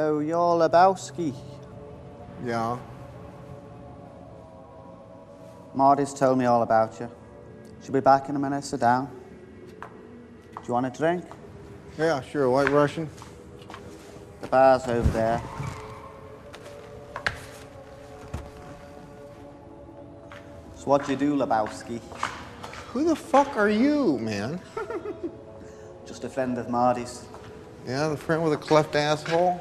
So you're Lebowski. Yeah. Marty's told me all about you. She'll be back in a minute. Sit down. Do you want a drink? Yeah, sure. White Russian. The bar's over there. So what do you do, Lebowski? Who the fuck are you, man? Just a friend of Marty's. Yeah, the friend with a cleft asshole?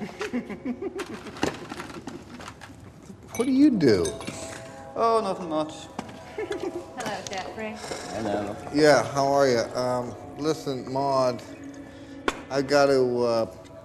What do you do? Oh, nothing much. Hello, Jeffrey. Hello. Yeah, how are you? Listen, Maud, I got to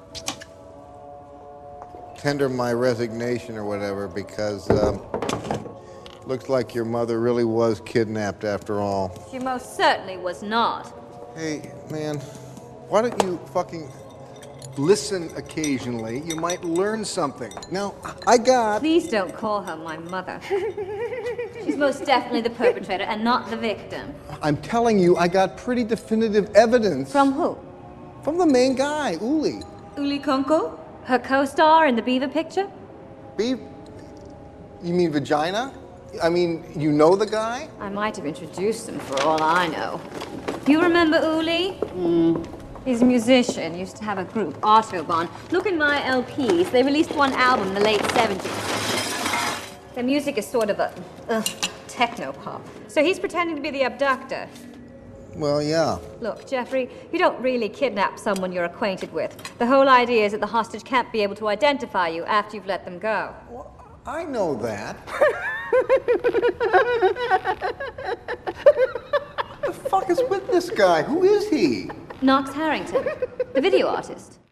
tender my resignation or whatever because looks like your mother really was kidnapped after all. She most certainly was not. Hey, man, why don't you fucking listen occasionally? You might learn something. Now, I got... Please don't call her my mother. She's most definitely the perpetrator and not the victim. I'm telling you, I got pretty definitive evidence. From who? From the main guy, Uli. Uli Kunkel? Her co-star in the Beaver picture? Beef? You mean vagina? I mean, you know the guy? I might have introduced him for all I know. You remember Uli? He's a musician, used to have a group, Autobahn. Look in my LPs. They released one album in the late 70s. Their music is sort of a techno-pop. So he's pretending to be the abductor. Well, yeah. Look, Jeffrey, you don't really kidnap someone you're acquainted with. The whole idea is that the hostage can't be able to identify you after you've let them go. Well, I know that. What the fuck is with this guy? Who is he? Knox Harrington, the video artist.